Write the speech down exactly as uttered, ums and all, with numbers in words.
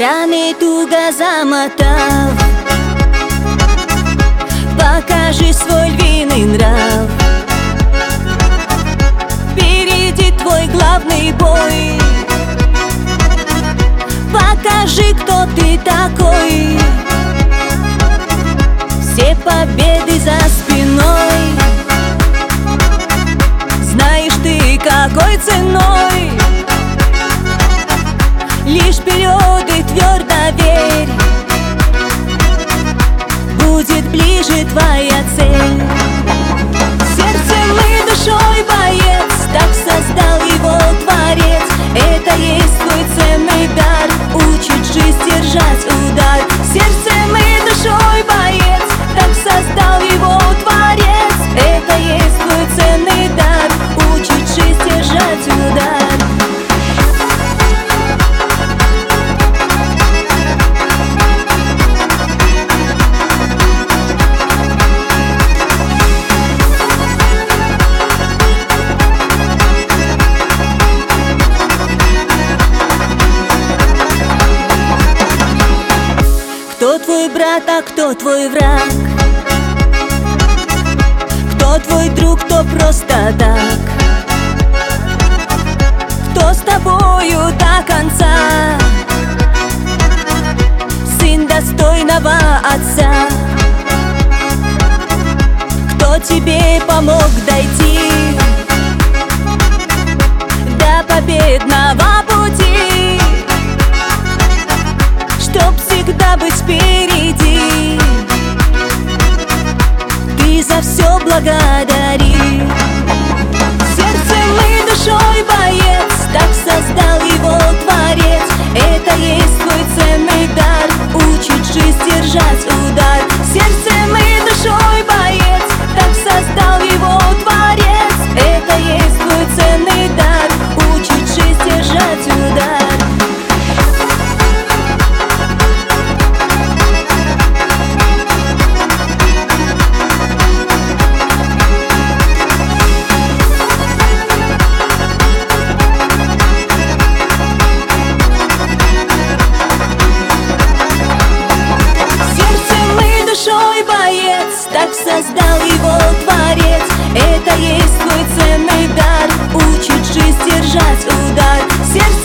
Раны туго замотав, покажи свой львиный нрав. Впереди твой главный бой, покажи, кто ты такой. Все победы за спиной, знаешь ты, какой ценой. Лишь вперед и твердо верь, будет ближе твоя цель. Сердцем и душой боец, так создал его Творец. Это есть твой ценный дар, учит жизнь держать удар. Сердцем и душой боец, так создал его Творец. Это есть твой ценный дар, учит жизнь держать удар. Кто твой брат, а кто твой враг? Кто твой друг, кто просто так? Кто с тобою до конца? Сын достойного отца. Кто тебе помог дойти до победного пути, чтоб всегда быть впереди? Ты за все благодари. Сердцем и душой боец, так создал его Творец. Это есть твой ценный дар, учит жизнь держать удар. Сердцем и душой боец, так создал его Творец. Это есть твой ценный дар, учит жизнь держать удар. Так создал его Творец. Это есть твой ценный дар, учит жизнь держать удар. Сердце